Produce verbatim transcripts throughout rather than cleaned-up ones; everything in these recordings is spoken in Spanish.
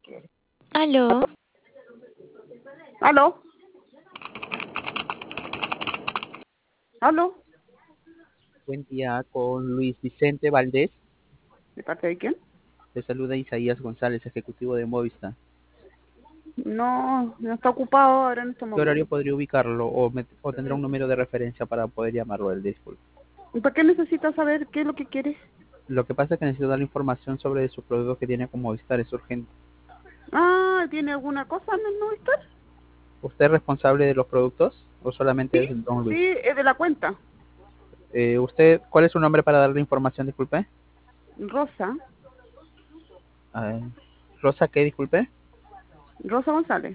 Aló, ¿Aló? ¿Aló? Buen día con Luis Vicente Valdés. ¿De parte de quién? Le saluda Isaías González, ejecutivo de Movistar. No, no está ocupado ahora en este ¿Qué horario momento. podría ubicarlo o, me- o tendrá un número de referencia para poder llamarlo el disculpe? ¿Y para qué necesita saber qué es lo que quiere? Lo que pasa es que necesito dar información sobre su producto que tiene con Movistar, es urgente. Ah, ¿tiene alguna cosa en el Movistar? ¿Usted es responsable de los productos o solamente Sí, es don Luis? sí, es de la cuenta. Eh, ¿Usted cuál es su nombre para darle información, disculpe? Rosa, Ah, Rosa, ¿qué, disculpe? Rosa González,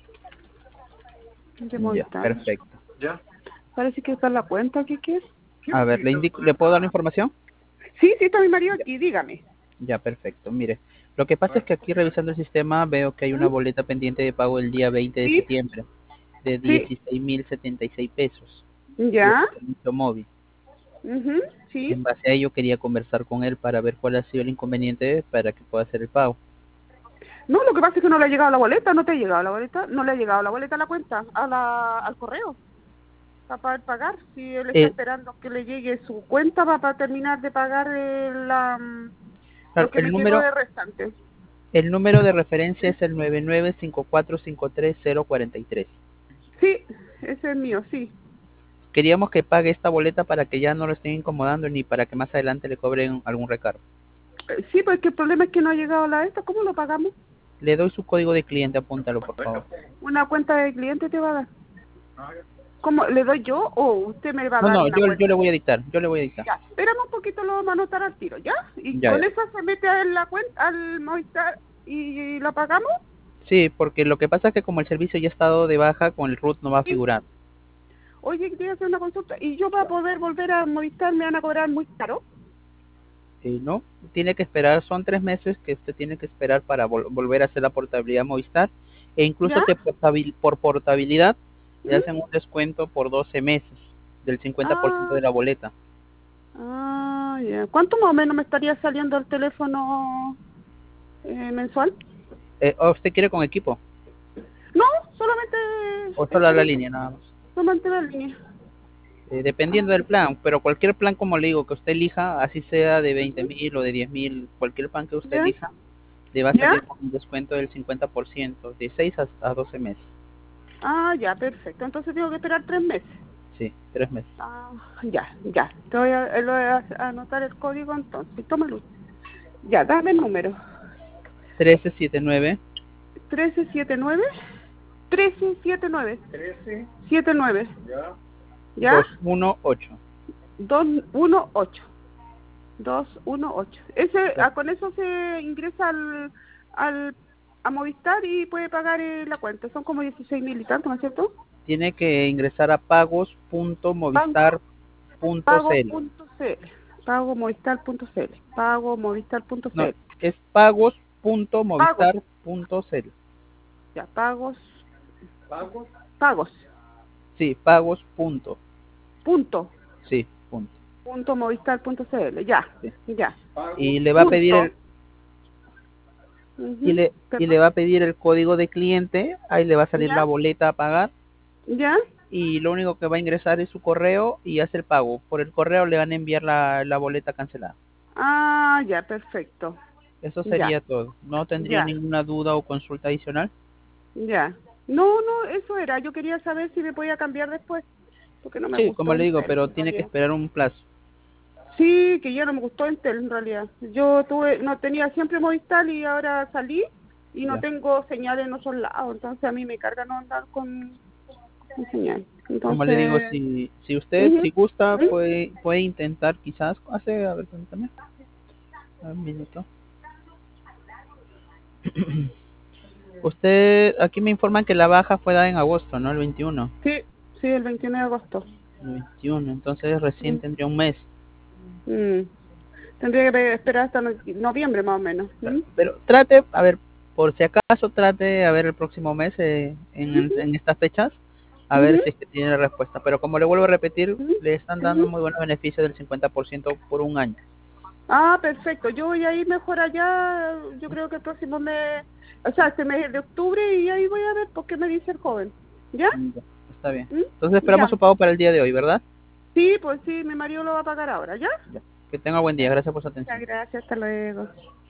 de Ya, Movistar. perfecto. Parece que está en la cuenta, ¿qué quieres? A ver, ¿le, indico, ¿le puedo dar la información? Sí, sí, está mi marido aquí, dígame. Ya, perfecto. Mire, lo que pasa es que aquí revisando el sistema veo que hay una ¿Mm? boleta pendiente de pago el día veinte de Sí, septiembre de sí, dieciséis mil setenta y seis pesos por ya, el servicio móvil. ujú, sí. En base a ello quería conversar con él para ver cuál ha sido el inconveniente para que pueda hacer el pago. No, lo que pasa es que no le ha llegado la boleta, ¿no te ha llegado la boleta? No le ha llegado la boleta a la cuenta, a la, al correo, para poder pagar. Si él está Eh, esperando que le llegue su cuenta para, para terminar de pagar el, la, mm, lo claro, que el me quedó número, de restante. el número de referencia es el nueve nueve cinco cuatro cinco tres cero cuatro tres. Sí, ese es mío, sí. Queríamos que pague esta boleta para que ya no lo estén incomodando ni para que más adelante le cobren algún recargo. Eh, Sí, porque el problema es que no ha llegado la esta, ¿cómo lo pagamos? Le doy su código de cliente, apúntalo por favor. ¿Una cuenta de cliente te va a dar? ¿Cómo? ¿Le doy yo o usted me va a No, dar no, una yo, yo le cuenta? voy a dictar, yo le voy a dictar. Ya, espérame un poquito, lo vamos a anotar al tiro, ¿ya? Y Ya, con ya. eso se mete a la cuenta, al Movistar y, y la pagamos. Sí, porque lo que pasa es que como el servicio ya ha estado de baja, con el root no va a Sí. figurar. Oye, quería hacer una consulta. ¿Y yo para poder volver a Movistar me van a cobrar muy caro? Eh, no, tiene que esperar, son tres meses que usted tiene que esperar para vol- volver a hacer la portabilidad Movistar. E incluso ¿Ya? que portabil- por portabilidad le ¿Mm? hacen un descuento por doce meses del cincuenta por ciento Ah, de la boleta. ah, ya. ¿Cuánto más o menos me estaría saliendo el teléfono eh, mensual? Eh, ¿o ¿Usted quiere con equipo? No, solamente ¿O el solo la teléfono, línea nada más? solamente la línea. Eh, dependiendo Ah, del plan, pero cualquier plan, como le digo, que usted elija, así sea de veinte mil o de diez mil, cualquier plan que usted ¿ya? elija, le va a ¿Ya? salir con un descuento del cincuenta por ciento, de seis a, a doce meses. Ah, ya, perfecto. Entonces tengo que esperar tres meses. Sí, tres meses. Ah, ya, ya. Te voy a, eh, lo voy a a anotar el código entonces. Tómalo. Ya, dame el número. trece setenta y nueve, trece setenta y nueve. trece setenta y nueve. setenta y nueve. ¿Ya? doscientos dieciocho. Dos uno ocho. Dos uno ocho. Ese, ah, con eso se ingresa al, al, a Movistar y puede pagar eh, la cuenta. Son como dieciséis mil y tanto, ¿no es cierto? Tiene que ingresar a Pago, pagos.movistar.cl. pago.cl. Pago Movistar.cl. Pago No, Movistar.cl. es Pagos. pagos.movistar.cl. Ya, pagos. Pagos. Sí, pagos. Punto. Punto. Sí, punto. Punto Movistar.cl. Ya, Sí. ya. Y le va a pedir Punto. el y Ujú. le y Perdón. le va a pedir el código de cliente, ahí le va a salir la Ya, boleta a pagar ya. y lo único que va a ingresar es su correo y hace el pago. Por el correo le van a enviar la, la boleta cancelada. Ah, ya, perfecto. Eso Ya, sería todo. ¿No tendría ya, ninguna duda o consulta adicional? ya. No, no, eso era. Yo quería saber si me podía cambiar después, porque no me Sí, como gustó le digo, Entel, pero en tiene que realidad. esperar un plazo. Sí, que ya no me gustó Entel, en realidad. Yo tuve, no tenía siempre Movistar y ahora salí y no Ya. tengo señal en otros lados, entonces a mí me carga no andar con, con señal. Como le digo, Entonces, si si usted ujú, si gusta ujú. puede puede intentar quizás hace a ver permítame un minuto. Usted aquí me informan que la baja fue dada en agosto, ¿no? El veintiuno. Sí, sí, el veintiuno de agosto. El veintiuno, entonces recién Mm, tendría un mes. mm. Tendría que esperar hasta no- noviembre más o menos. ¿Mm? Pero trate, a ver, por si acaso trate a ver el próximo mes eh, en, Ujú, en estas fechas, a ver ujú, si es que tiene respuesta. Pero como le vuelvo a repetir, ujú, le están dando ujú. muy buenos beneficios del cincuenta por ciento por un año. Ah, perfecto. Yo voy a ir mejor allá. Yo creo que el próximo mes o sea, este mes de octubre y ahí voy a ver por qué me dice el joven. ¿Ya? Ya, está bien. ¿Mm? Entonces esperamos Ya. su pago para el día de hoy, ¿verdad? Sí, pues sí, mi marido lo va a pagar ahora, ¿ya? Ya. Que tenga buen día. Gracias por su Muchas atención. gracias, hasta luego.